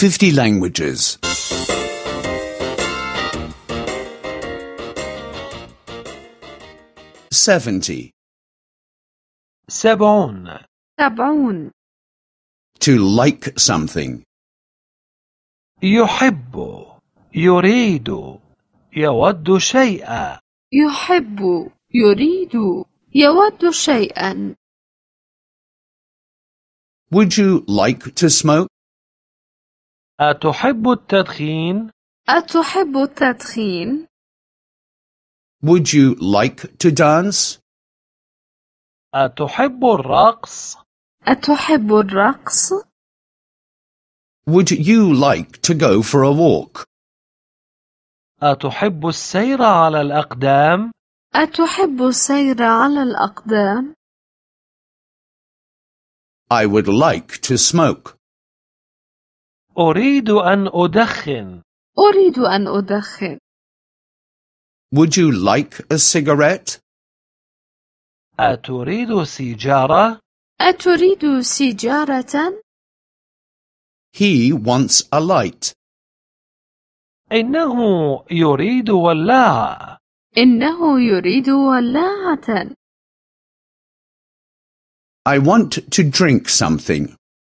50 languages. 70. 70. 70. To like something. يحب، يريد، يود شيئا. يحب، يريد، يود شيئا. Would you like to smoke? أتحب التدخين؟ أتحب التدخين؟ Would you like to dance? أتحب الرقص؟ أتحب الرقص؟ Would you like to go for a walk? أتحب السير على الأقدام؟ أتحب السير على الأقدام؟ I would like to smoke. أريد أن أدخن. أريد أن أدخن. Would you like a cigarette? أتريد سيجارة؟ أتريد سيجارة؟ He wants a light. إنه يريد ولاعة. إنه يريد ولاعة. I want to drink something.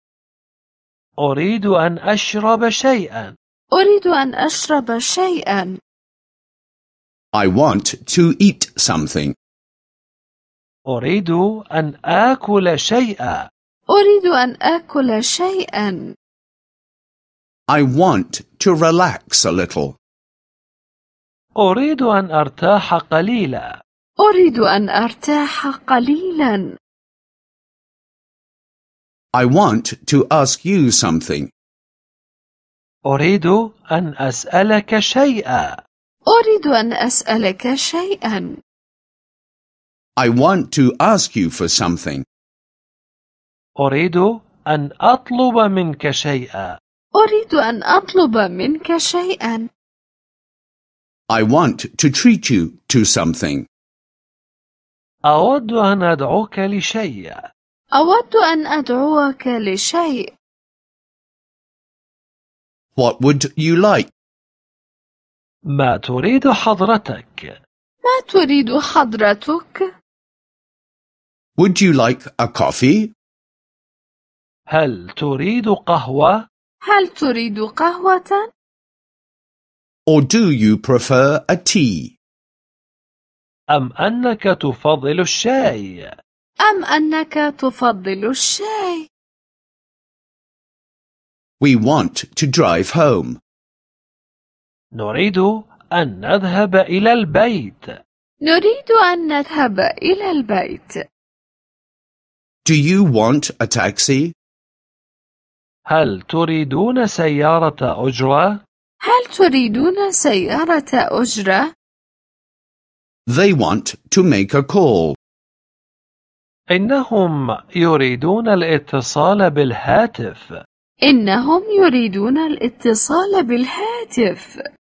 أريد أن أشرب شيئا. أريد أن أشرب شيئا. I want to eat something. أريد أن آكل شيئا. أريد أن آكل شيئا. I want to relax a little. أريد أن أرتاح قليلا. أريد أن أرتاح قليلا. I want to ask you something. أريد أن أسألك شيئا. أريد أن أسألك شيئا. I want to ask you for something. أريد أن أطلب منك شيئا. أريد أن أطلب منك شيئا. I want to treat you to something. أود أن أدعوك لشيء. أود أن أدعوك لشيء. What would you like? ما تريد حضرتك؟ ما تريد حضرتك؟ Would you like a coffee? هل تريد قهوة؟ هل تريد قهوة؟ Or do you prefer a tea? أم أنك تفضل الشاي؟ أم أنك تفضل الشاي؟ We want to drive home. نريد أن نذهب إلى البيت. نريد أن نذهب إلى البيت. Do you want a taxi? هل تريدون سيارة أجرة؟ هل تريدون سيارة أجرة؟ They want to make a call. إنهم يريدون الاتصال بالهاتف. إنهم يريدون الاتصال بالهاتف.